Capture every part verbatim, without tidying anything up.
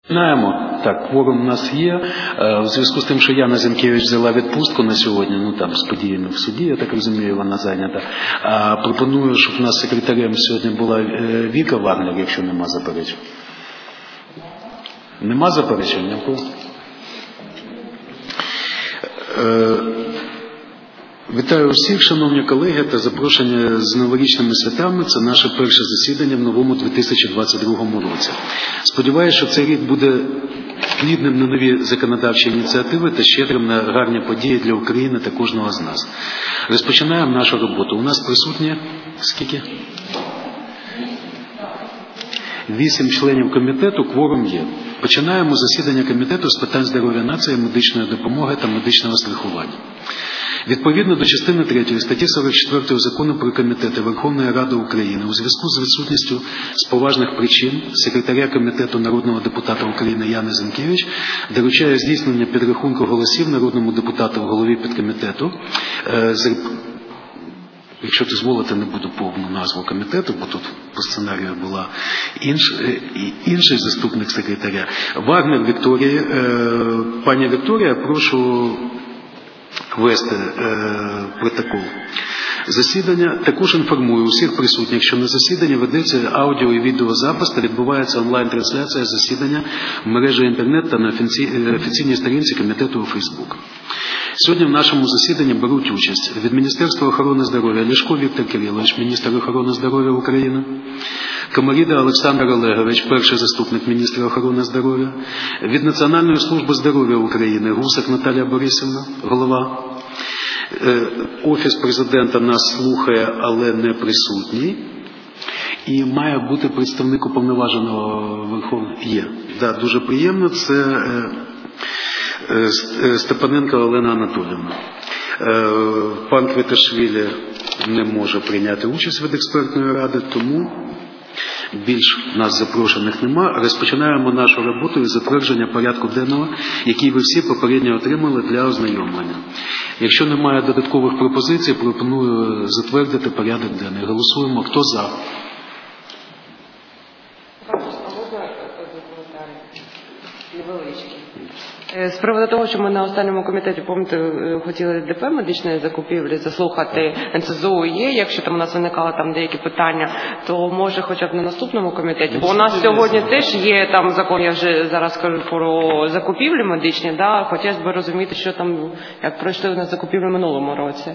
Знаємо, так, кворум у нас є. У зв'язку з тим, що Яна Зінкевич взяла відпустку на сьогодні, ну там з подіями в суді, я так розумію, вона зайнята. А пропоную, щоб у нас секретарем сьогодні була Віка Вагнер, якщо нема заперечень. Нема заперечень? Дякую. Вітаю усіх, шановні колеги, та запрошення з новорічними святами. Це наше перше засідання в новому дві тисячі двадцять другому році. Сподіваюся, що цей рік буде плідним на нові законодавчі ініціативи та щедрим на гарні події для України та кожного з нас. Розпочинаємо нашу роботу. У нас присутні скільки? Вісім членів комітету, кворум є. Починаємо засідання комітету з питань здоров'я нації, медичної допомоги та медичного страхування. Відповідно до частини третьої статті сорок четвертої Закону про комітети Верховної Ради України у зв'язку з відсутністю з поважних причин секретаря комітету народного депутата України Яни Зінкевич доручає здійснення підрахунку голосів народному депутату голові підкомітету. Якщо дозволите, не буду повну назву комітету, бо тут по сценарію була інш, інший заступник секретаря. Вагнер Вікторія. Пані Вікторія, прошу вести е, протокол засідання. Також інформую усіх присутніх, що на засіданні ведеться аудіо і відеозапис та відбувається онлайн-трансляція засідання в мережі інтернет та на офіційній сторінці комітету у Фейсбук. Сьогодні в нашому засіданні беруть участь від Міністерства охорони здоров'я Ляшко Віктор Кирилович, міністр охорони здоров'я України, Комаріда Олександр Олегович, перший заступник міністра охорони здоров'я, від Національної служби здоров'я України Гусак Наталія Борисівна, голова. Офіс президента нас слухає, але не присутній. І має бути представник уповноваженого Верховного. Є. Да, дуже приємно. Це Степаненко Олена Анатоліївна. Пан Квіташвілі не може прийняти участь від експертної ради, тому більш нас запрошених нема. Розпочинаємо нашу роботу із затвердження порядку денного, який ви всі попередньо отримали для ознайомлення. Якщо немає додаткових пропозицій, пропоную затвердити порядок денний. Голосуємо. Хто за? З приводу того, що ми на останньому комітеті, пам'ятаєте, хотіли ДП медичної закупівлі заслухати ен ес зе у є, якщо там у нас виникали там деякі питання, то може хоча б на наступному комітеті, бо у нас сьогодні теж є там закон, я вже зараз кажу про закупівлі медичні, да, хотілося б розуміти, що там, як пройшли на закупівлі в минулому році.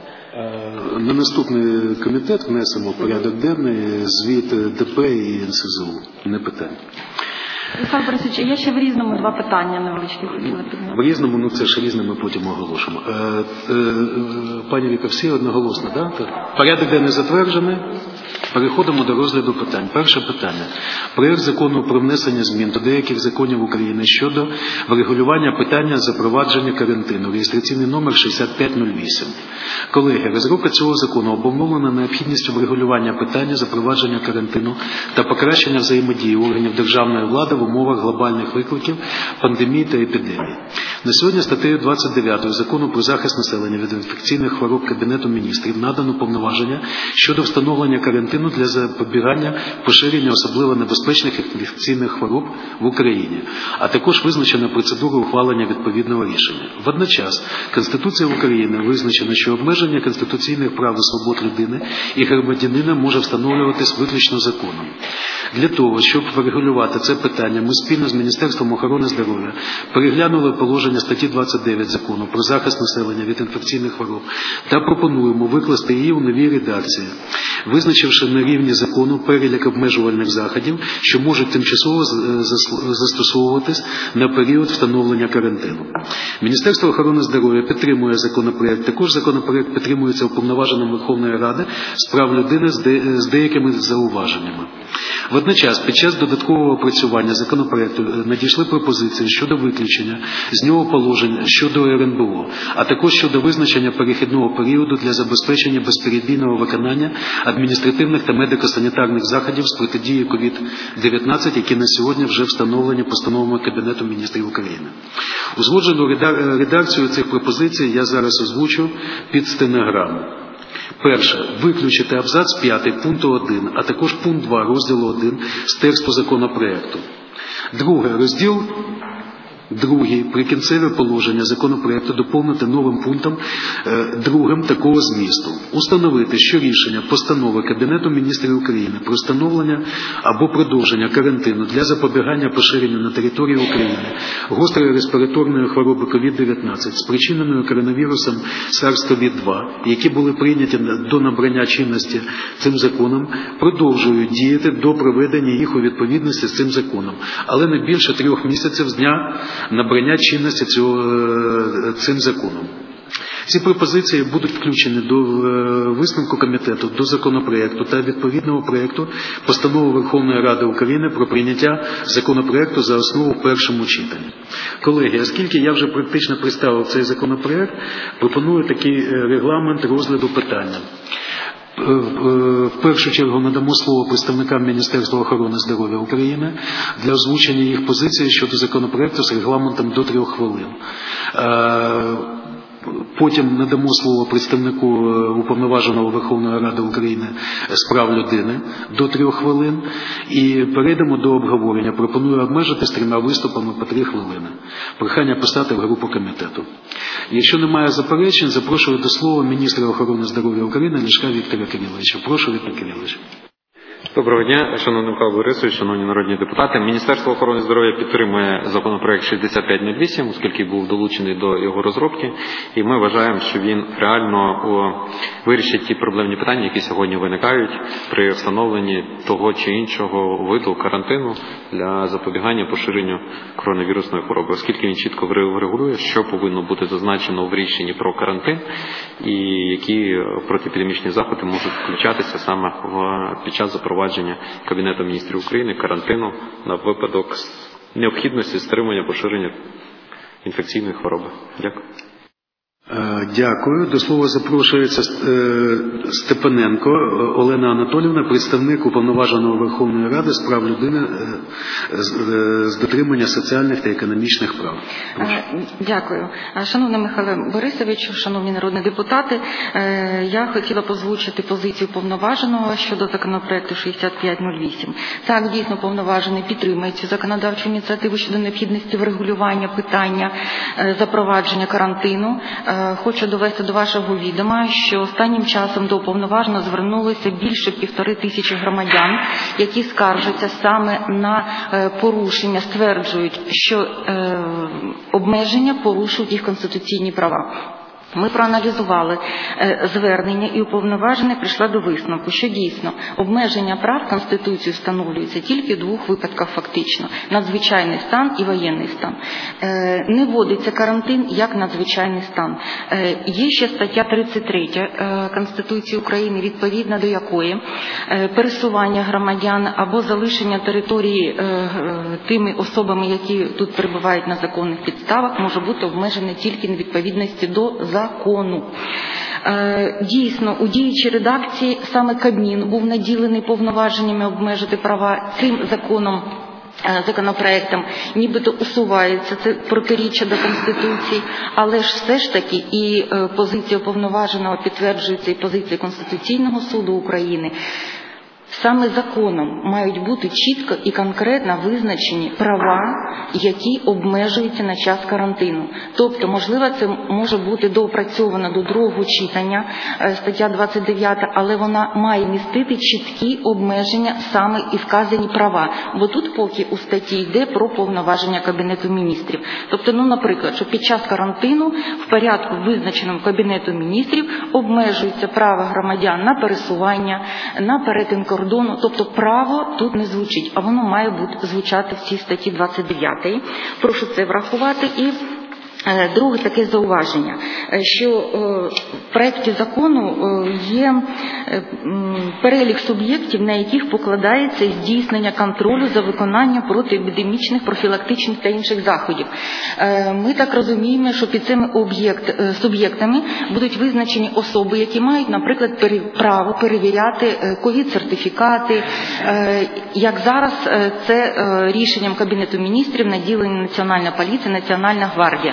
На наступний комітет внесемо порядок денний, звіт ДП і ен ес зе у, не питання. Олександр Борисович, я ще в Різному два питання невеличкі хотіла підняти. В Різному, ну це ж Різне ми потім оголошимо. Е, е, пані Віка, всі одноголосно, да? Так? Порядок денний затверджений. Переходимо до розгляду питань. Перше питання. Проєкт закону про внесення змін до деяких законів України щодо врегулювання питання запровадження карантину. Реєстраційний номер шістдесят п'ять нуль вісім. Колеги, розробка цього закону обумовлена необхідністю врегулювання питання запровадження карантину та покращення взаємодії органів державної влади в умовах глобальних викликів, пандемії та епідемії. На сьогодні статтею двадцять дев'ять Закону про захист населення від інфекційних хвороб Кабінету міністрів надано повноваження щодо встановлення карантину для запобігання поширення особливо небезпечних інфекційних хвороб в Україні, а також визначена процедура ухвалення відповідного рішення. Водночас, Конституція України визначена, що обмеження конституційних прав і свобод людини і громадянина може встановлюватись виключно законом. Для того, щоб врегулювати це питання, ми спільно з Міністерством охорони здоров'я переглянули положення статті двадцять дев'ять Закону про захист населення від інфекційних хвороб та пропонуємо викласти її у новій редакції, визначивши на рівні закону перелік обмежувальних заходів, що можуть тимчасово застосовуватись на період встановлення карантину. Міністерство охорони здоров'я підтримує законопроект. Також законопроект підтримується уповноваженим Верховної Ради з прав людини з деякими зауваженнями. Водночас, під час додаткового опрацювання законопроекту надійшли пропозиції щодо виключення з нього положень щодо ер ен бе о, а також щодо визначення перехідного періоду для забезпечення безперебійного виконання адміністративних та медико-санітарних заходів з протидії ковід дев'ятнадцять, які на сьогодні вже встановлені постановами Кабінету міністрів України. Узгоджену редакцію цих пропозицій я зараз озвучу під стенограму. Перше. Виключити абзац п'ятий пункту один, а також пункт два розділу один з тексту законопроекту. Друге. Розділ Другий, прикінцеве положення законопроекту доповнити новим пунктом е, другим такого змісту. Установити, що рішення постанови Кабінету міністрів України про встановлення або продовження карантину для запобігання поширенню на території України гострої респіраторної хвороби ковід дев'ятнадцять, спричиненою коронавірусом сарс ков два, які були прийняті до набрання чинності цим законом, продовжують діяти до проведення їх у відповідності з цим законом, але не більше трьох місяців з дня набрання чинності цього, цим законом. Ці пропозиції будуть включені до висновку комітету, до законопроекту та відповідного проекту постанови Верховної Ради України про прийняття законопроекту за основу в першому читанні. Колеги, оскільки я вже практично представив цей законопроект, пропоную такий регламент розгляду питання. В першу чергу надамо слово представникам Міністерства охорони здоров'я України для озвучення їх позиції щодо законопроекту з регламентом до трьох хвилин. Потім надамо слово представнику Уповноваженого Верховної Ради України з прав людини до трьох хвилин і перейдемо до обговорення. Пропоную обмежити з трьома виступами по три хвилини. Прохання писати в групу комітету. Якщо немає заперечень, запрошую до слова міністра охорони здоров'я України Ляшка Віктора Кириловича. Прошу, Віктор Кирилович. Доброго дня, шановний Михайло Борисович, шановні народні депутати. Міністерство охорони здоров'я підтримує законопроект шістдесят п'ять нуль вісім, оскільки був долучений до його розробки, і ми вважаємо, що він реально вирішить ті проблемні питання, які сьогодні виникають при встановленні того чи іншого виду карантину для запобігання поширенню коронавірусної хвороби, оскільки він чітко врегулює, що повинно бути зазначено в рішенні про карантин і які протиепідемічні заходи можуть включатися саме в, під час запровадження Кабінету міністрів України карантину на випадок необхідності стримування поширення інфекційної хвороби. Дякую. Дякую. До слова запрошується Степаненко Олена Анатоліївна, представник Уповноваженого Верховної Ради з прав людини з дотримання соціальних та економічних прав. Прошу. Дякую. Шановний Михайло Борисович, шановні народні депутати, я хотіла б озвучити позицію Уповноваженого щодо законопроекту шістдесят п'ять нуль вісім. Так, дійсно, Уповноважений підтримує цю законодавчу ініціативу щодо необхідності врегулювання питання запровадження карантину. Хочу довести до вашого відома, що останнім часом до Уповноваженого звернулося більше півтори тисячі громадян, які скаржаться саме на порушення, стверджують, що обмеження порушують їх конституційні права. Ми проаналізували звернення, і Уповноважена прийшла до висновку, що дійсно обмеження прав Конституцією встановлюється тільки в двох випадках фактично – надзвичайний стан і воєнний стан. Не вводиться карантин як надзвичайний стан. Є ще стаття тридцять третя Конституції України, відповідно до якої пересування громадян або залишення території тими особами, які тут перебувають на законних підставах, може бути обмежене тільки на відповідності до закону. закону. Дійсно, у діючій редакції саме Кабмін був наділений повноваженнями обмежити права цим законом. Законопроектом нібито усувається це протиріччя до Конституції, але ж все ж таки і позиція Уповноваженого підтверджується і позиція Конституційного суду України. Саме законом мають бути чітко і конкретно визначені права, які обмежуються на час карантину. Тобто, можливо, це може бути доопрацьовано до другого читання, стаття двадцять дев'ята, але вона має містити чіткі обмеження саме і вказані права. Бо тут поки у статті йде про повноваження Кабінету міністрів. Тобто, ну, наприклад, що під час карантину в порядку, визначеному Кабінету міністрів, обмежується право громадян на пересування, на перетин кордону. Тобто право тут не звучить, а воно має бути звучати в цій статті двадцять дев'ятій. Прошу це врахувати. І друге таке зауваження, що в проєкті закону є перелік суб'єктів, на яких покладається здійснення контролю за виконанням протиепідемічних, профілактичних та інших заходів. Ми так розуміємо, що під цими суб'єктами будуть визначені особи, які мають, наприклад, право перевіряти ковід-сертифікати, як зараз це рішенням Кабінету міністрів наділені Національна поліція, Національна гвардія.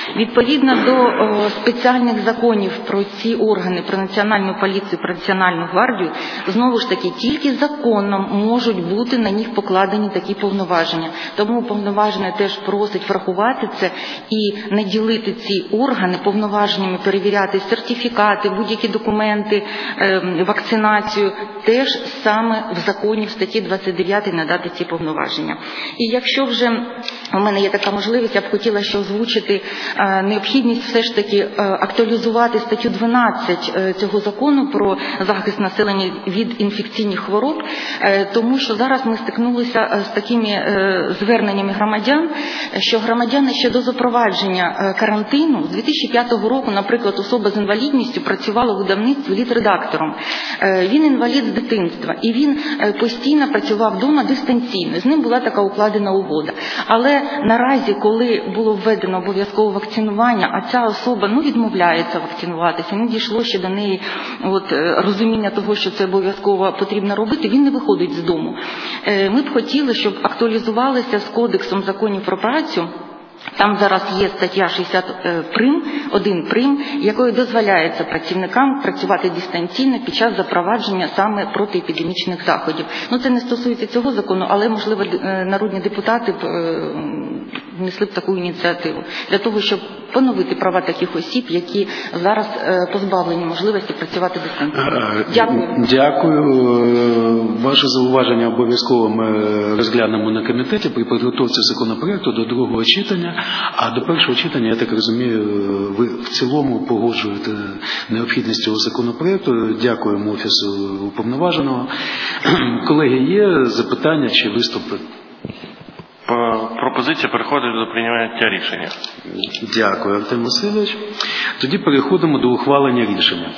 Відповідно до о, спеціальних законів про ці органи, про Національну поліцію, про Національну гвардію, знову ж таки, тільки законом можуть бути на них покладені такі повноваження. Тому уповноважений теж просить врахувати це і не ділити ці органи повноваженнями, перевіряти сертифікати, будь-які документи, е, вакцинацію, теж саме в законі в статті двадцять дев'ять надати ці повноваження. І якщо вже у мене є така можливість, я б хотіла ще озвучити е, необхідність все ж таки е, актуалізувати статтю дванадцять е, цього закону про захист населення від інфекційних хвороб, е, тому що зараз ми стикнулися з такими е, зверненнями громадян, що громадяни ще до запровадження е, карантину з дві тисячі п'ятого року, наприклад, особа з інвалідністю працювала в видавництві літредактором. Е, він інвалід з дитинства, і він е, постійно працював вдома дистанційно. З ним була така укладена угода. Але наразі, коли було введено обов'язкове вакцинування, а ця особа ну, відмовляється вакцинуватися, не дійшло ще до неї от, розуміння того, що це обов'язково потрібно робити, він не виходить з дому. Ми б хотіли, щоб актуалізувалися з Кодексом законів про працю. Там зараз є стаття шістдесят прим, один прим, якою дозволяється працівникам працювати дистанційно під час запровадження саме протиепідемічних заходів. Ну, це не стосується цього закону, але, можливо, народні депутати б внесли б таку ініціативу для того, щоб поновити права таких осіб, які зараз позбавлені можливості працювати дистанційно. Дякую. Дякую. Ваше зауваження обов'язково ми розглянемо на комітеті при підготовці законопроекту до другого читання. А до першого читання, я так розумію, ви в цілому погоджуєте необхідність цього законопроекту. Дякуємо Офісу уповноваженого. Колеги, є запитання чи виступи? Пропозиція переходить до прийняття рішення. Дякую, Артем Васильович. Тоді переходимо до ухвалення рішення.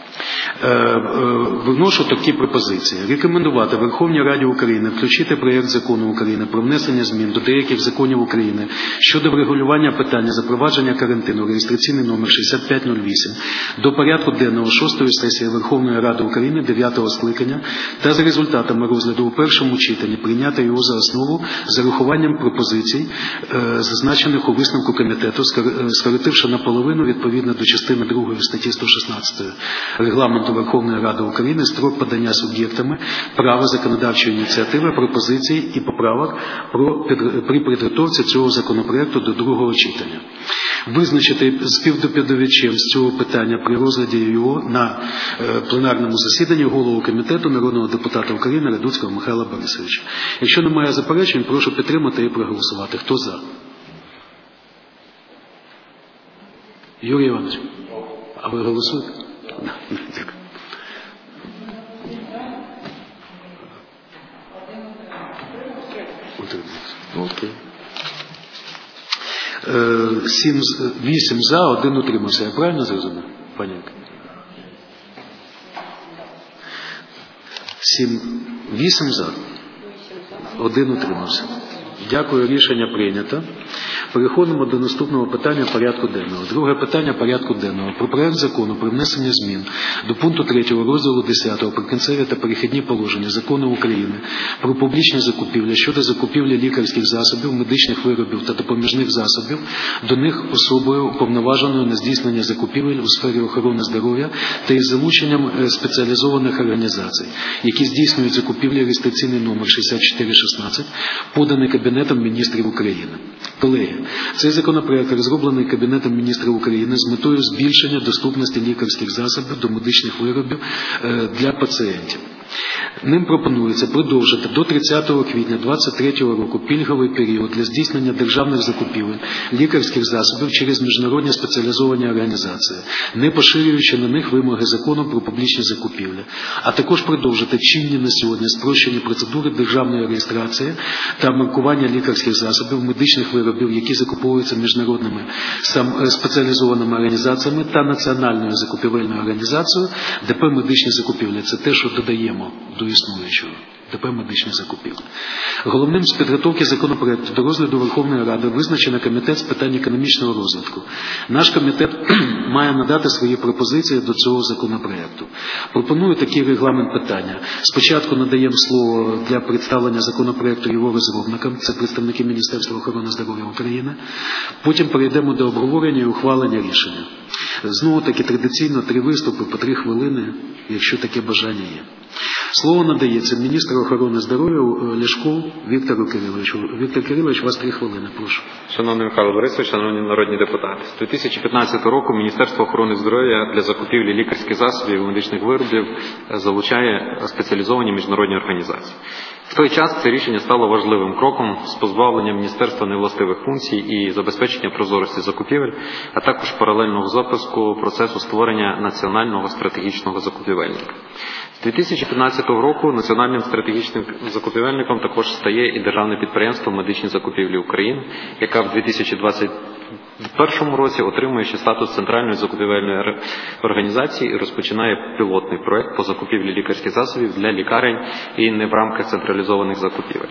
Вношу такі пропозиції. Рекомендувати Верховній Раді України включити проєкт закону України про внесення змін до деяких законів України щодо врегулювання питання запровадження карантину, реєстраційний номер шістдесят п'ять нуль вісім, до порядку денного шостої сесії Верховної Ради України дев'ятого скликання та за результатами розгляду у першому читанні прийняти його за основу з урахуванням пропозицій, зазначених у висновку комітету, скоротивши наполовину відповідно до частини другої статті сто шістнадцять Регламенту Верховної Ради України строк подання суб'єктами права законодавчої ініціативи, пропозицій і поправок про, при підготовці цього законопроекту до другого читання. Визначити співдоповідачем з цього питання при розгляді його на е, пленарному засіданні голову комітету народного депутата України Радуцького Михайла Борисовича. Якщо немає заперечень, прошу підтримати і проголосувати. Хто за? Юрій Іванович, а ви голосуєте? Дякую. Окей. Сім, вісім за, один утримався. Я правильно зрозумів, пані? Сім, вісім за, один утримався. Дякую, рішення прийнято. Переходимо до наступного питання порядку денного. Друге питання порядку денного. Про проект закону про внесення змін до пункту третього розділу десятого Прикінцеві та перехідні положення Закону України про публічні закупівлі щодо закупівлі лікарських засобів, медичних виробів та допоміжних засобів до них особою уповноваженою на здійснення закупівель у сфері охорони здоров'я та із залученням спеціалізованих організацій, які здійснюють закупівлі, реєстраційний номер шістдесят чотири шістнадцять, поданий Кабінетом міністрів України. Колеги, цей законопроект розроблений Кабінетом міністрів України з метою збільшення доступності лікарських засобів до медичних виробів для пацієнтів. Ним пропонується продовжити до тридцятого квітня двадцять третього року пільговий період для здійснення державних закупівель лікарських засобів через міжнародні спеціалізовані організації, не поширюючи на них вимоги закону про публічні закупівлі, а також продовжити чинні на сьогодні спрощені процедури державної реєстрації та маркування лікарських засобів, медичних виробів, які закуповуються міжнародними спеціалізованими організаціями та національною закупівельною організацією ДП «Медичні закупівлі». Це те, що додаємо пропонуємо до існуючого ДП «Медичних закупівель». Головним з підготовки законопроекту до розгляду Верховної Ради визначено Комітет з питань економічного розвитку. Наш комітет має надати свої пропозиції до цього законопроекту. Пропоную такий регламент питання. Спочатку надаємо слово для представлення законопроекту його розробникам, це представники Міністерства охорони здоров'я України. Потім перейдемо до обговорення і ухвалення рішення. Знову таки традиційно три виступи по три хвилини, якщо таке бажання є. Слово надається міністру охорони здоров'я Ляшку Віктору Кириловичу. Віктор Кирилович, у вас три хвилини, прошу. Шановний Михайло Борисович, шановні народні депутати, з дві тисячі п'ятнадцятого року Міністерство охорони здоров'я для закупівлі лікарських засобів і медичних виробів залучає спеціалізовані міжнародні організації. В той час це рішення стало важливим кроком з позбавлення міністерства невластивих функцій і забезпечення прозорості закупівель, а також паралельного запуску процесу створення національного стратегічного закупівельника. З дві тисячі п'ятнадцятого року національним стратегічним закупівельником також стає і державне підприємство «Медичні закупівлі України», яка в дві тисячі двадцять першому році отримує ще статус центральної закупівельної організації і розпочинає пілотний проект по закупівлі лікарських засобів для лікарень і не в рамках централізованих закупівель.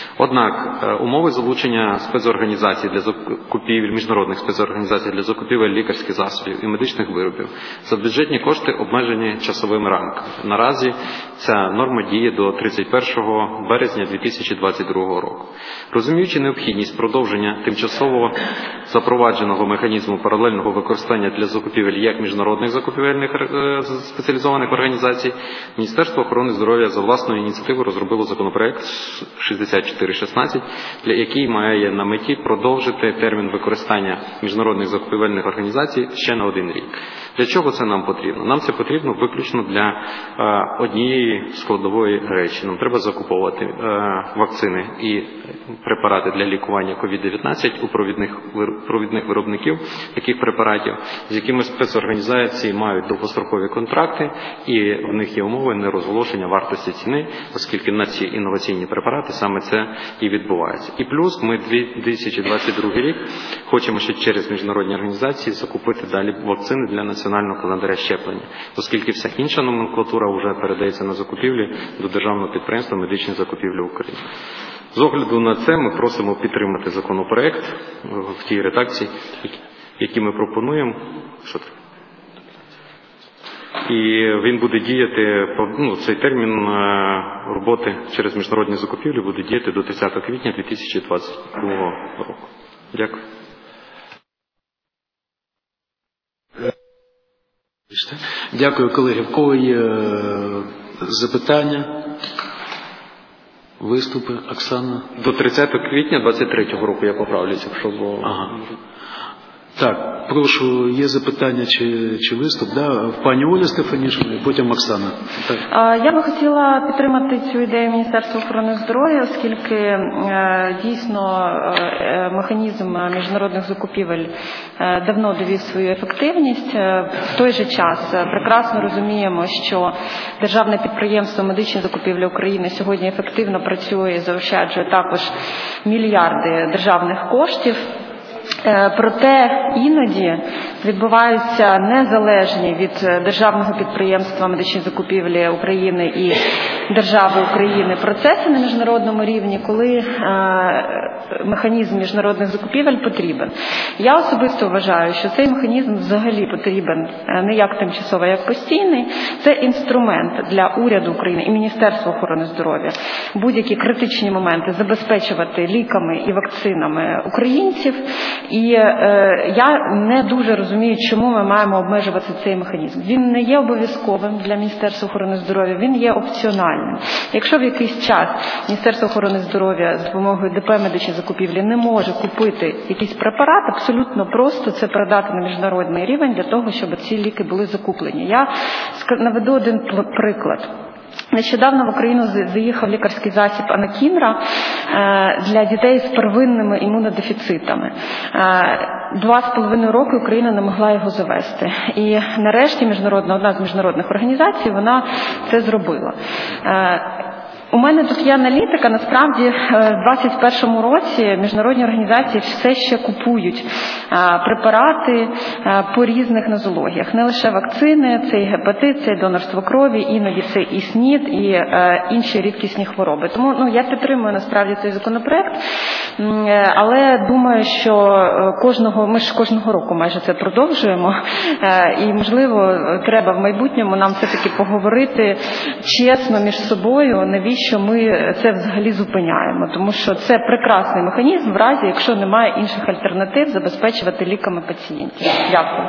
Однак умови залучення спецорганізацій для закупівель, міжнародних спецорганізацій для закупівель лікарських засобів і медичних виробів за бюджетні кошти обмежені часовими рамками. Наразі ця норма діє до тридцять першого березня дві тисячі двадцять другого року. Розуміючи необхідність продовження тимчасово запровадженого механізму паралельного використання для закупівель як міжнародних закупівельних спеціалізованих організацій, Міністерство охорони здоров'я за власною ініціативою розробило законопроект шістдесят чотири шістнадцять, для який має на меті продовжити термін використання міжнародних закупівельних організацій ще на один рік. Для чого це нам потрібно? Нам це потрібно виключно для е, однієї складової речі. Нам треба закуповувати е, вакцини і препарати для лікування ковід дев'ятнадцять у провідних, провідних виробників таких препаратів, з якими спецорганізації мають довгострокові контракти, і в них є умови нерозголошення вартості ціни, оскільки на ці інноваційні препарати саме це і відбувається. І плюс ми дві тисячі двадцять другий рік хочемо ще через міжнародні організації закупити далі вакцини для національного календаря щеплення, оскільки вся інша номенклатура вже передається на закупівлі до державного підприємства «Медичні закупівлі України». З огляду на це ми просимо підтримати законопроект в тій редакції, які ми пропонуємо. Що це? І він буде діяти, ну, цей термін роботи через міжнародні закупівлі буде діяти до тридцятого квітня дві тисячі двадцять другого року. Дякую. Дякую, колеги. В кого є запитання? Виступи, Оксана? До тридцятого квітня двадцять третього року я поправлюся, якщо було. Ага. Так, прошу, є запитання чи, чи виступ? Да? Пані Оля Стефанішина, потім Оксана. Так. Я би хотіла підтримати цю ідею Міністерства охорони здоров'я, оскільки дійсно механізм міжнародних закупівель давно довів свою ефективність. В той же час прекрасно розуміємо, що державне підприємство «Медичні закупівлі України» сьогодні ефективно працює і заощаджує також мільярди державних коштів. Проте іноді відбуваються незалежні від державного підприємства «Медичні закупівлі України» і держави України процеси на міжнародному рівні, коли механізм міжнародних закупівель потрібен. Я особисто вважаю, що цей механізм взагалі потрібен не як тимчасовий, а як постійний. Це інструмент для уряду України і Міністерства охорони здоров'я будь-які критичні моменти забезпечувати ліками і вакцинами українців. І е, я не дуже розумію, чому ми маємо обмежувати цей механізм. Він не є обов'язковим для Міністерства охорони здоров'я, він є опціональним. Якщо в якийсь час Міністерство охорони здоров'я з допомогою ДП «Медичні закупівлі» не може купити якийсь препарат, абсолютно просто це передати на міжнародний рівень для того, щоб ці ліки були закуплені. Я наведу один приклад. Нещодавно в Україну заїхав лікарський засіб Анакінра для дітей з первинними імунодефіцитами. Два з половиною роки Україна не могла його завести. І нарешті міжнародна, одна з міжнародних організацій, вона це зробила. У мене тут є аналітика. Насправді, в двадцять першому році міжнародні організації все ще купують препарати по різних нозологіях. Не лише вакцини, це і гепатит, це і донорство крові, іноді це і СНІД, і інші рідкісні хвороби. Тому ну, я підтримую насправді цей законопроект, але думаю, що кожного, ми ж кожного року майже це продовжуємо, і, можливо, треба в майбутньому нам все-таки поговорити чесно між собою, навіщо ми це взагалі зупиняємо. Тому що це прекрасний механізм в разі, якщо немає інших альтернатив, забезпечувати ліками пацієнтів. Дякую.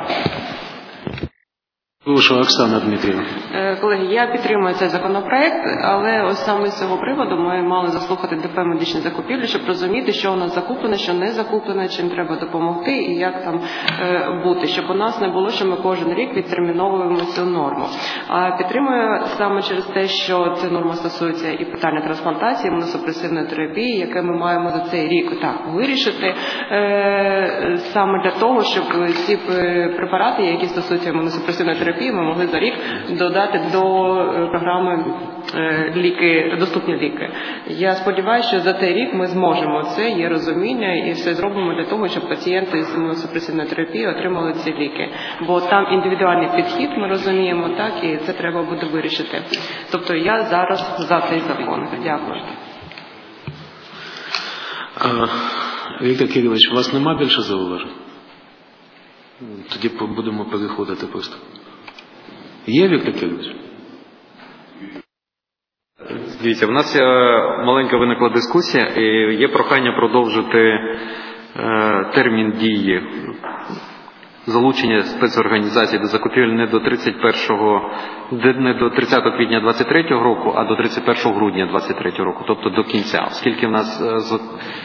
Прошу, Оксана Дмитрівна. Колеги, я підтримую цей законопроект, але ось саме з цього приводу ми мали заслухати ДП медичні закупівлі, щоб розуміти, що у нас закуплено, що не закуплено, чим треба допомогти і як там е, бути, щоб у нас не було, що ми кожен рік відтерміновуємо цю норму. А підтримую саме через те, що ця норма стосується і питання трансплантації, імуносупресивної терапії, яке ми маємо за цей рік так вирішити, е, саме для того, щоб ці препарати, які стосуються імуносупресивної терапії, ми могли за рік додати до програми ліки, доступні ліки. Я сподіваюся, що за цей рік ми зможемо це, є розуміння і все зробимо для того, щоб пацієнти з імуносупресивної терапії отримали ці ліки. Бо там індивідуальний підхід, ми розуміємо, так, і це треба буде вирішити. Тобто я зараз за цей закон. Дякую. Віктор Кирилович, у вас нема більше зауважень? Тоді будемо переходити просто. Є, Віктор Кирилович? Дивіться, в нас маленька виникла дискусія, і є прохання продовжити е, термін дії залучення спецорганізацій до закупівель не до тридцять першого, не до тридцятого квітня двадцять третього року, а до тридцять першого грудня двадцять третього року, тобто до кінця, оскільки в нас з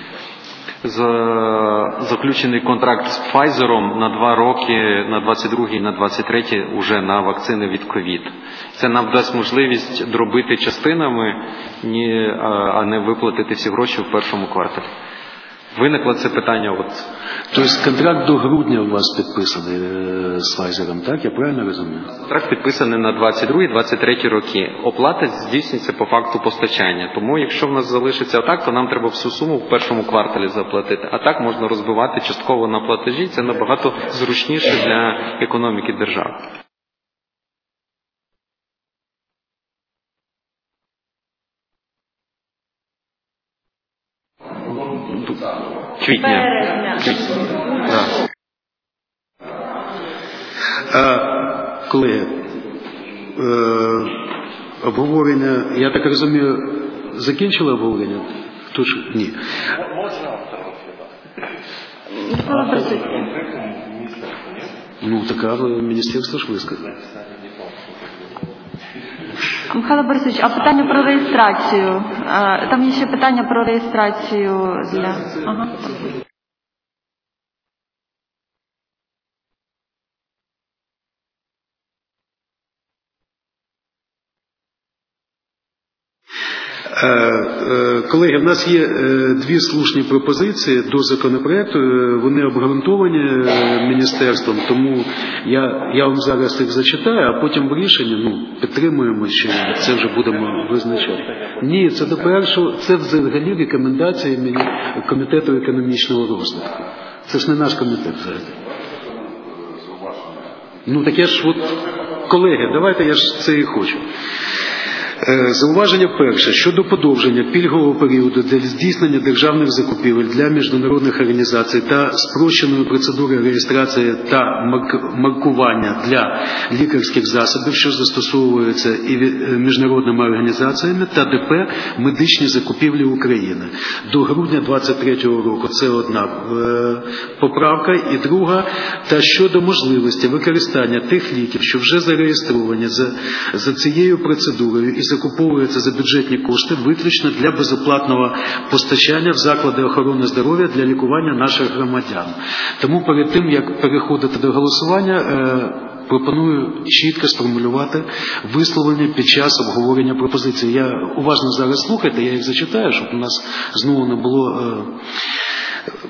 заключений контракт з Pfizer на два роки, на двадцять другий і на двадцять третій уже на вакцини від ковід. Це нам дасть можливість дробити частинами, а не виплатити всі гроші в першому кварталі. Виникло це питання. От. Тобто контракт до грудня у вас підписаний з Pfizer, так? Я правильно розумію? Контракт підписаний на двадцять другий - двадцять третій роки. Оплата здійснюється по факту постачання. Тому якщо в нас залишиться так, то нам треба всю суму в першому кварталі заплатити. А так можна розбивати частково на платежі. Це набагато зручніше для економіки держави. Квітня. Да. А, колеги, е, обговорення, я так розумію, закінчили обговорення? Хто ж? Ні. Ну, така міністерство ж висказало. Михайло Борисович, а питання про реєстрацію? Там є ще питання про реєстрацію для... Ага. Колеги, в нас є дві слушні пропозиції до законопроекту, вони обґрунтовані міністерством, тому я, я вам зараз їх зачитаю, а потім в рішенні ну, підтримуємо, що це вже будемо визначати. Ні, це до першого, це взагалі рекомендації Комітету економічного розвитку. Це ж не наш комітет взагалі. Ну так я ж, от, колеги, давайте я ж це і хочу. Зауваження перше. Щодо подовження пільгового періоду для здійснення державних закупівель для міжнародних організацій та спрощеної процедури реєстрації та маркування для лікарських засобів, що застосовуються і міжнародними організаціями та ДП «Медичні закупівлі України» до грудня двадцять третього року. Це одна поправка. І друга, та щодо можливості використання тих ліків, що вже зареєстровані за, за цією процедурою і закуповуються за бюджетні кошти виключно для безоплатного постачання в заклади охорони здоров'я для лікування наших громадян. Тому перед тим, як переходити до голосування, пропоную чітко сформулювати висловлення під час обговорення пропозицій. Я уважно зараз слухайте, я їх зачитаю, щоб у нас знову не було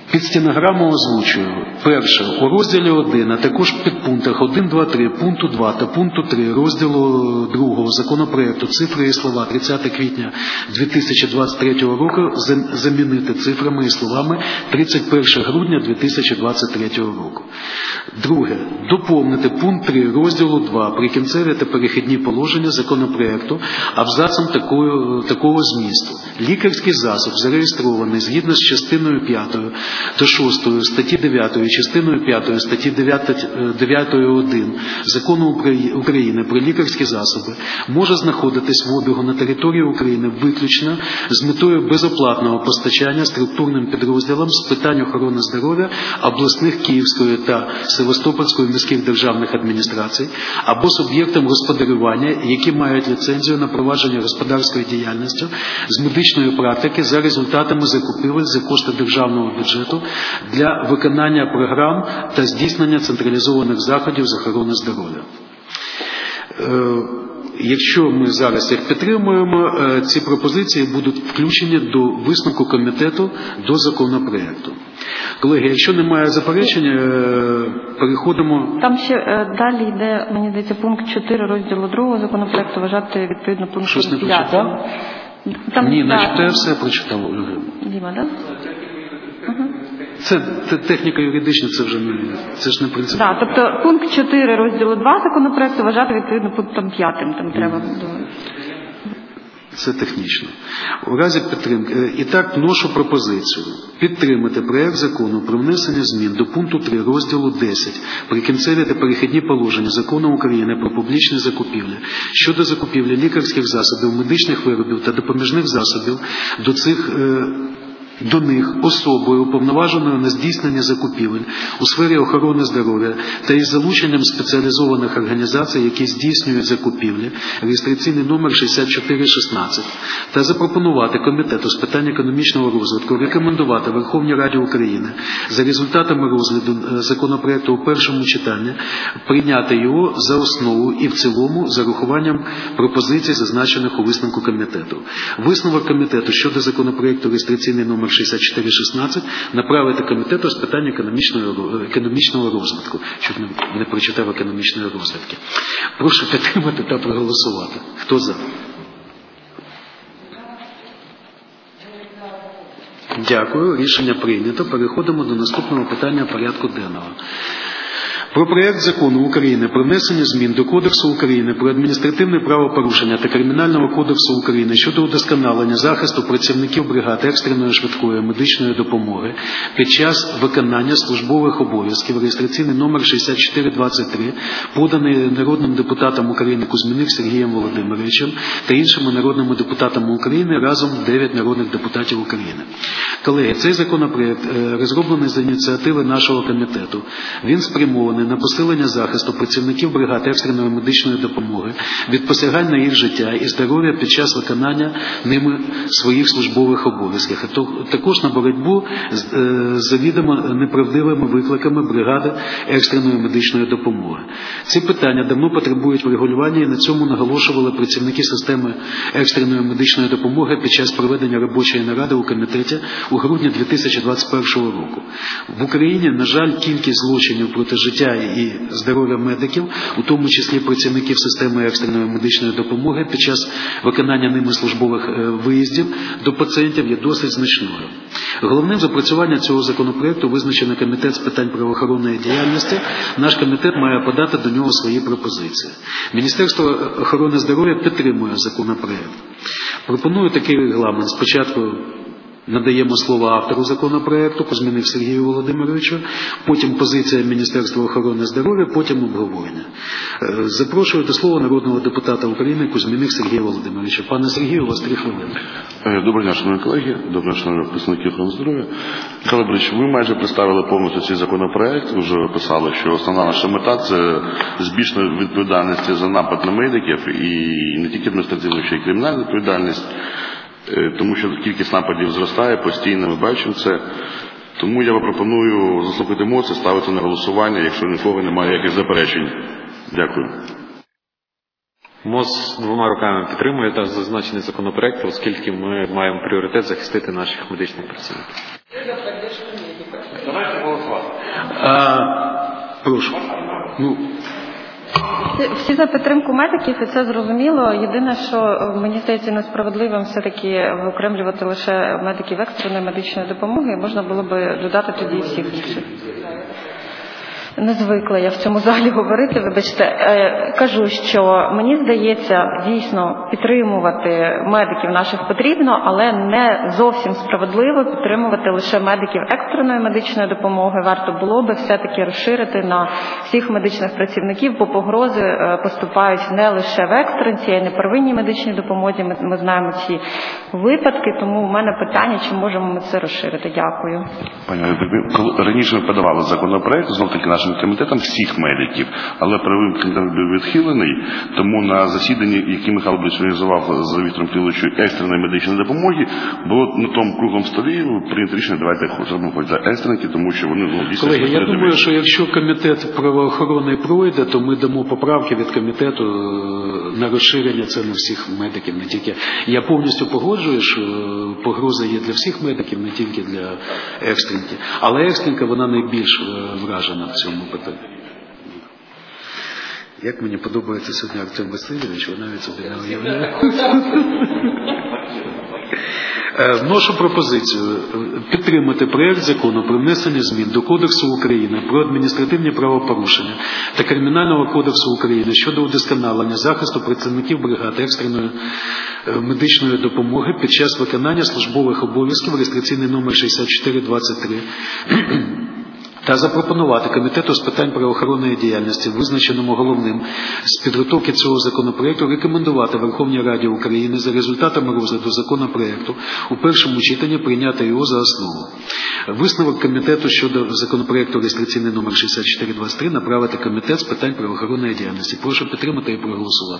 Під стенограму озвучую. Перше. У розділі один, а також в підпунктах один, два, три, пункту два та пункту три розділу другого законопроекту цифри і слова тридцяте квітня дві тисячі двадцять третього року замінити цифрами і словами тридцять перше грудня дві тисячі двадцять третього року. Друге. Доповнити пункт три розділу два прикінцеві та перехідні положення законопроекту абзацом такого, такого змісту. Лікарський засіб, зареєстрований згідно з частиною п'ятою та шостою статті дев'ятої, частиною п'ятої статті дев'ятої один Закону України про лікарські засоби, може знаходитись в обігу на території України виключно з метою безоплатного постачання структурним підрозділам з питань охорони здоров'я обласних Київської та Севастопольської міських державних адміністрацій або суб'єктам господарювання, які мають ліцензію на провадження господарської діяльності з медичної практики за результатами закупівель за кошти державного бюджету для виконання програм та здійснення централізованих заходів з охорони здоров'я. Якщо ми зараз їх підтримуємо, ці пропозиції будуть включені до висновку комітету до законопроекту. Колеги, якщо немає заперечень, переходимо... Там ще далі йде, мені здається, пункт чотири розділу другого законопроекту вважати відповідно пункту Щось не прочитав? Там, Ні, да. начебто я все прочитав, Ольга. Діма, так? Угу. Це, це техніка юридична, це вже не, це ж не принципово. Да, тобто пункт чотири розділу два законопроекту вважати відповідно пунктом п'ятим, там треба... Mm. Це технічно. У разі підтримки. І так, вношу пропозицію підтримати проект закону про внесення змін до пункту три розділу десять прикінцеві та перехідні положення Закону України про публічні закупівлі щодо закупівлі лікарських засобів, медичних виробів та допоміжних засобів до цих е, до них особою, уповноваженою на здійснення закупівель у сфері охорони здоров'я та із залученням спеціалізованих організацій, які здійснюють закупівлі, реєстраційний номер шістдесят чотири шістнадцять, та запропонувати Комітету з питань економічного розвитку рекомендувати Верховній Раді України за результатами розгляду законопроекту у першому читанні прийняти його за основу і в цілому з урахуванням пропозицій, зазначених у висновку комітету. Висновок комітету щодо законопроекту реєстраційний номер шістдесят чотири шістнадцять направити комітету з питань економічного, економічного розвитку. Чуть не, не прочитав економічної розвитки. Прошу підтримати та проголосувати. Хто за? Дякую. Рішення прийнято. Переходимо до наступного питання порядку денного. Про проект закону України про внесення змін до Кодексу України про адміністративне правопорушення та Кримінального кодексу України щодо удосконалення захисту працівників бригад екстреної швидкої медичної допомоги під час виконання службових обов'язків, реєстраційний номер шістдесят чотири двадцять три, поданий народним депутатом України Кузьміних Сергієм Володимировичем та іншими народними депутатами України, разом дев'ять народних депутатів України. Колеги, цей законопроект розроблений з ініціативи нашого комітету. Він спрямований на посилення захисту працівників бригад екстреної медичної допомоги від посягань на їх життя і здоров'я під час виконання ними своїх службових обов'язків, а також на боротьбу з завідомо неправдивими викликами бригади екстреної медичної допомоги. Ці питання давно потребують врегулювання, і на цьому наголошували працівники системи екстреної медичної допомоги під час проведення робочої наради у комітеті у грудні дві тисячі двадцять першого року. В Україні, на жаль, кількість злочинів проти життя і здоров'я медиків, у тому числі працівників системи екстреної медичної допомоги, під час виконання ними службових виїздів до пацієнтів є досить значною. Головним запрацювання цього законопроекту визначено Комітет з питань правоохоронної діяльності. Наш комітет має подати до нього свої пропозиції. Міністерство охорони здоров'я підтримує законопроект. Пропоную такий регламент. Спочатку надаємо слово автору законопроекту Кузьміних Сергію Володимировичу, потім позиція Міністерства охорони здоров'я, потім обговорення. Запрошую до слова народного депутата України Кузьміних Сергія Володимировича. Пане Сергію, у вас три хвилини. Доброго дня, шановні колеги, доброго дня, шановні представники охорони здоров'я. Михайло Борисович, ви майже представили повністю цей законопроект, вже писали, що основна наша мета – це збільшення відповідальності за напад на медиків, і не тільки адміністративну, ще й кримінальну відповідальність. Тому що кількість нападів зростає постійно, ми бачимо це. Тому я пропоную заслухати емоції, ставити на голосування, якщо нікого немає якихось заперечень. Дякую. МОЗ двома руками підтримує та зазначений законопроект, оскільки ми маємо пріоритет захистити наших медичних працівників. А, прошу. Ну, всі за підтримку медиків, і це зрозуміло. Єдине, що мені здається несправедливим все-таки виокремлювати лише медиків екстреної медичної допомоги, можна було би додати тоді всіх інших. Не звикла я в цьому залі говорити, вибачте. Е, кажу, що мені здається, дійсно підтримувати медиків наших потрібно, але не зовсім справедливо підтримувати лише медиків екстреної медичної допомоги. Варто було би все-таки розширити на всіх медичних працівників, бо погрози е, поступають не лише в екстренці, а й не первинній медичній допомозі. Ми, ми знаємо ці випадки, тому в мене питання, чи можемо ми це розширити. Дякую. Пані, коли раніше ми подавали законопроект, знов-таки нашим комітетом всіх медиків, але правовим комітетом був відхилений, тому на засіданні, яке Михайло Борисович організував з Віктором Кириловичем екстреної медичної допомоги, було на тому круглому столі прийнято рішення, давайте зробимо хоч за екстренки, тому що вони ну, дійсно... Колеги, я думаю, що якщо комітет правоохорони пройде, то ми дамо поправки від комітету на розширення це на всіх медиків, не тільки... Я повністю погоджую, що погроза є для всіх медиків, не тільки для екстренки. Але екстренка, вона найбільш вражена в цьому питанні. Як мені подобається сьогодні Артем Васильович, ви навіть собі не уявляєте. Вношу пропозицію підтримати проект закону про внесення змін до Кодексу України про адміністративні правопорушення та Кримінального кодексу України щодо удосконалення захисту працівників бригад екстреної медичної допомоги під час виконання службових обов'язків, реєстраційний номер шістдесят чотири двадцять три, та запропонувати Комітету з питань правоохоронної діяльності, визначеному головним з підготовки цього законопроекту, рекомендувати Верховній Раді України за результатами розгляду законопроекту у першому читанні прийняти його за основу. Висновок Комітету щодо законопроекту реєстраційний номер шістдесят чотири двадцять три направити Комітет з питань правоохоронної діяльності. Прошу підтримати і проголосувати.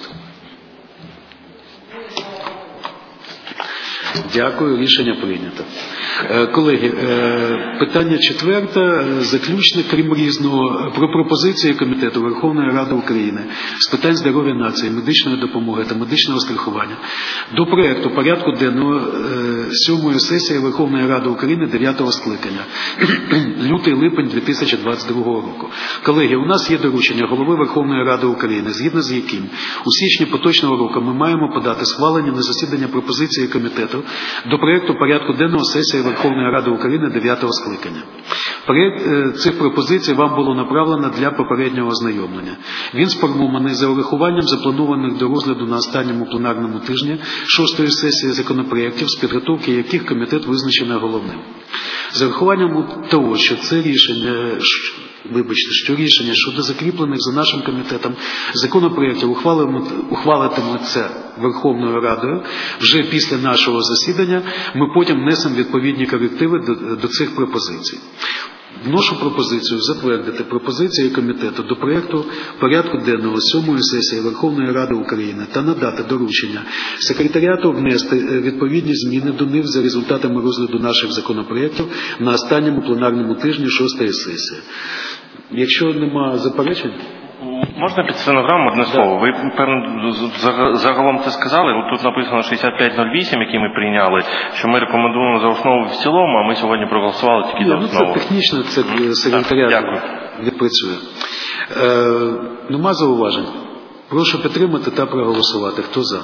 Дякую, рішення прийнято. Колеги, питання четверте, заключне, крім різного, про пропозиції Комітету Верховної Ради України з питань здоров'я нації, медичної допомоги та медичного страхування до проекту порядку денного сьомої сесії Верховної Ради України дев'ятого скликання, лютий-липень дві тисячі двадцять другого року. Колеги, у нас є доручення Голови Верховної Ради України, згідно з яким у січні поточного року ми маємо подати схвалення на засідання пропозиції Комітету до проекту порядку денного сесії Верховної Ради України дев'ятого скликання. Проект цих пропозицій вам було направлено для попереднього ознайомлення. Він сформований за урахуванням запланованих до розгляду на останньому пленарному тижні шостої сесії законопроєктів, з підготовки яких комітет визначений головним. За урахуванням того, що це рішення, вибачте, що рішення щодо закріплених за нашим комітетом законопроєктів ухвалитиметься Верховною Радою вже після нашого засідання, ми потім внесемо відповідні корективи до, до цих пропозицій. Вношу пропозицію затвердити пропозиції комітету до проєкту порядку денного сьомої сесії Верховної Ради України та надати доручення секретаріату внести відповідні зміни до них за результатами розгляду наших законопроєктів на останньому пленарному тижні шостої сесії. Якщо нема заперечень... Можна під стенограму одне слово? Ви, певно, загалом це сказали. От тут написано шістдесят п'ять нуль вісім, який ми прийняли, що ми рекомендуємо за основу в цілому, а ми сьогодні проголосували тільки за основу. Це технічно, це секретаріат відпрацює. Е, нема зауважень? Прошу підтримати та проголосувати. Хто за?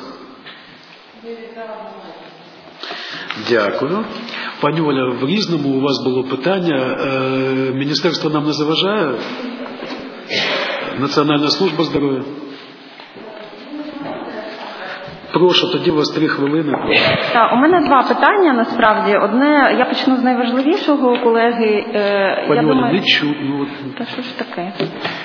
Дякую. Пані Оля, в Різному у вас було питання. Е, міністерство нам не заважає? Національна служба здоров'я. Прошу, тоді у вас три хвилини. Так, у мене два питання, насправді. Одне, я почну з найважливішого, колеги. Е, Пані я Оля, думаю... не чутно. Та що ж таке?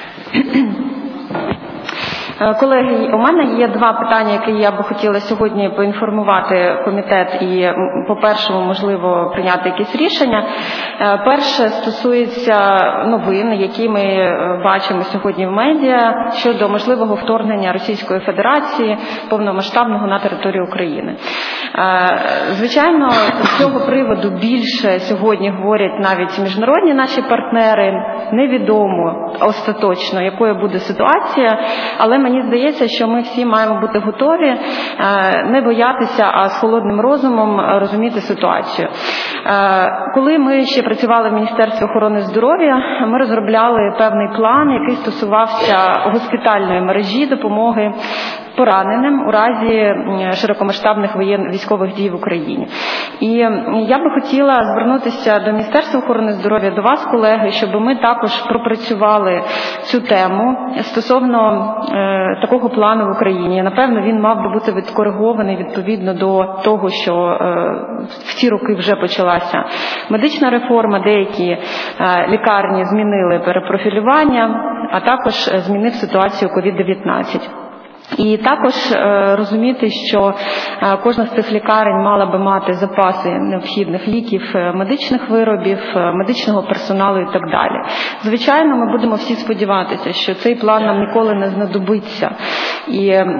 Колеги, у мене є два питання, які я би хотіла сьогодні поінформувати комітет і по першому, можливо, прийняти якісь рішення. Перше стосується новин, які ми бачимо сьогодні в медіа щодо можливого вторгнення Російської Федерації повномасштабного на територію України. Звичайно, з цього приводу більше сьогодні говорять навіть міжнародні наші партнери. невідомо остаточно, якою буде ситуація, але мені здається, що ми всі маємо бути готові, не боятися, а з холодним розумом розуміти ситуацію. Коли ми ще працювали в Міністерстві охорони здоров'я, ми розробляли певний план, який стосувався госпітальної мережі допомоги пораненим у разі широкомасштабних воєнних військових дій в Україні. І я би хотіла звернутися до Міністерства охорони здоров'я, до вас, колеги, щоб ми також пропрацювали цю тему стосовно е, такого плану в Україні. Напевно, він мав би бути відкоригований відповідно до того, що е, в ці роки вже почалася медична реформа, деякі е, лікарні змінили перепрофілювання, а також змінив ситуацію ковід дев'ятнадцять. І також е, розуміти, що е, кожна з цих лікарень мала би мати запаси необхідних ліків, медичних виробів, медичного персоналу і так далі. Звичайно, ми будемо всі сподіватися, що цей план нам ніколи не знадобиться і е,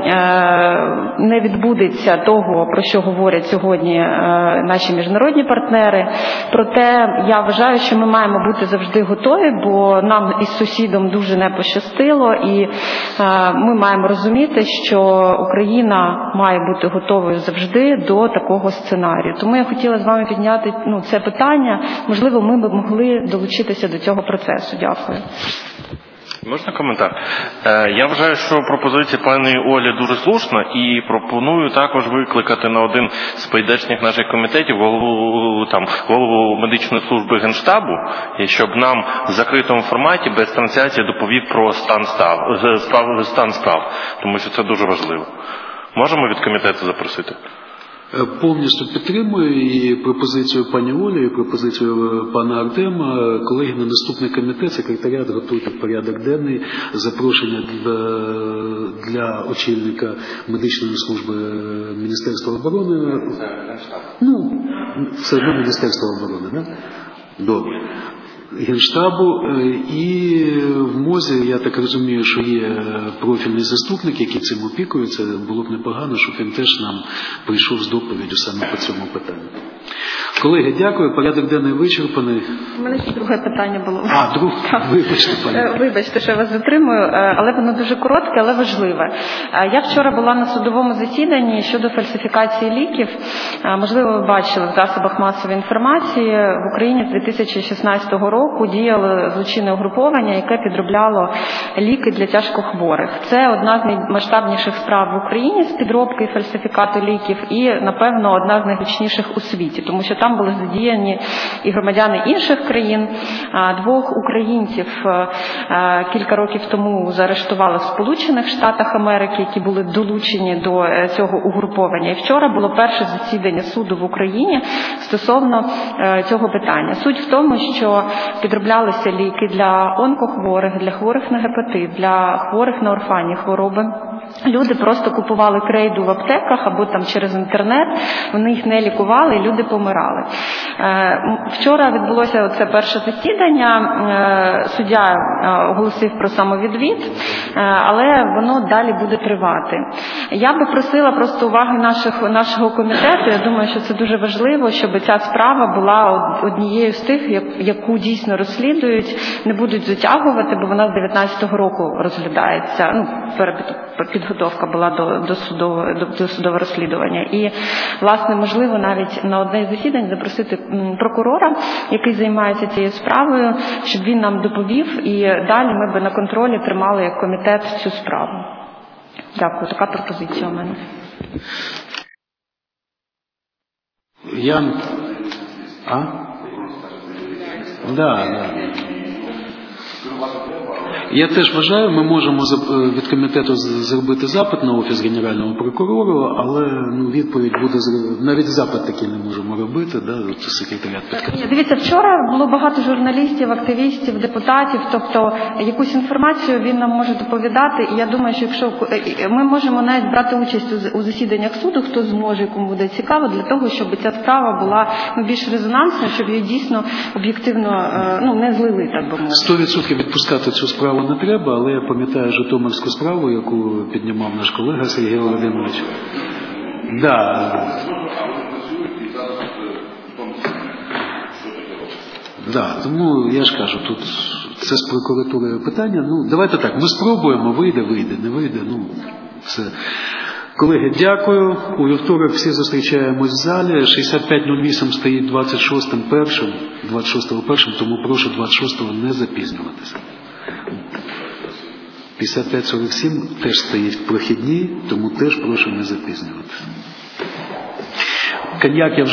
не відбудеться того, про що говорять сьогодні е, наші міжнародні партнери. Проте я вважаю, що ми маємо бути завжди готові, бо нам із сусідом дуже не пощастило, і е, ми маємо розуміти, що Україна має бути готовою завжди до такого сценарію. Тому я хотіла з вами підняти ну, це питання. Можливо, ми б могли долучитися до цього процесу. Дякую. Можна коментар? Я вважаю, що пропозиція пані Олі дуже слушна, і пропоную також викликати на один з пайдешніх наших комітетів голову, там, голову медичної служби Генштабу, щоб нам в закритому форматі без трансляції доповів про стан справ, стан справ, тому що це дуже важливо. Можемо від комітету запросити? Повністю підтримую і пропозицію пані Олі, і пропозицію пана Артема. Колеги, на наступний комітет, секретаріат готуйте порядок денний, запрошення для, для очільника медичної служби Міністерства оборони. Ну, все одно Міністерства оборони, да? Добре. Генштабу, і в МОЗі, я так розумію, що є профільний заступник, який цим опікується. Було б непогано, щоб він теж нам прийшов з доповіддю саме по цьому питанню. Колеги, дякую. Порядок денний вичерпаний. У мене ще друге питання було. А, друге? Вибачте, пані. Вибачте, що я вас затримую, але воно дуже коротке, але важливе. Я вчора була на судовому засіданні щодо фальсифікації ліків. Можливо, ви бачили в засобах масової інформації. В Україні з дві тисячі шістнадцятого року діяло злочинне угруповання, яке підробляло ліки для тяжкохворих. Це одна з наймасштабніших справ в Україні з підробки і фальсифікату ліків і, напевно, одна з найгучніших у світі, тому що там були задіяні і громадяни інших країн. Двох українців кілька років тому заарештували в Сполучених Штатах Америки, які були долучені до цього угруповання. І вчора було перше засідання суду в Україні стосовно цього питання. Суть в тому, що підроблялися ліки для онкохворих, для хворих на гепатит, для хворих на орфанні хвороби. Люди просто купували крейду в аптеках або там через інтернет, вони їх не лікували, і люди помирали. Вчора відбулося це перше засідання, суддя оголосив про самовідвід, але воно далі буде тривати. Я би просила просто уваги наших, нашого комітету, я думаю, що це дуже важливо, щоб ця справа була однією з тих, яку дійсно розслідують, не будуть затягувати, бо вона з дев'ятнадцятого року розглядається, ну, підготовка була до, до, судового, до, до судового розслідування. І, власне, можливо, навіть на одне з засідань запросити прокурора, який займається цією справою, щоб він нам доповів, і далі ми би на контролі тримали як комітет цю справу. Дякую. Така пропозиція у мене. Я... А? Да, да. Я теж вважаю, ми можемо від комітету зробити запит на Офіс Генерального прокурора, але ну, відповідь буде, навіть запит такий не можемо робити, да, от секретаріат підкаже. Дивіться, вчора було багато журналістів, активістів, депутатів, тобто якусь інформацію він нам може доповідати, і я думаю, що якщо ми можемо навіть брати участь у засіданнях суду, хто зможе, кому буде цікаво, для того, щоб ця справа була ну, більш резонансною, щоб її дійсно об'єктивно ну, не злили, так би мовити. Сто відсотків відпускати цю справу не треба, але я пам'ятаю Житомирську справу, яку піднімав наш колега Сергій Володимирович. Да. Да, тому я ж кажу, тут це з прокуратурою питання. Ну, давайте так, ми спробуємо, вийде, вийде, не вийде, ну, все. Колеги, дякую. У вівторок всі зустрічаємось в залі. шістдесят п'ять нуль вісім стоїть двадцять шостим першим, двадцять шостого першим, тому прошу двадцять шостого не запізнюватися. п'ятдесят п'ять сорок сім теж стоїть в прохідній, тому теж прошу не запізнюватися. Коньяк я вже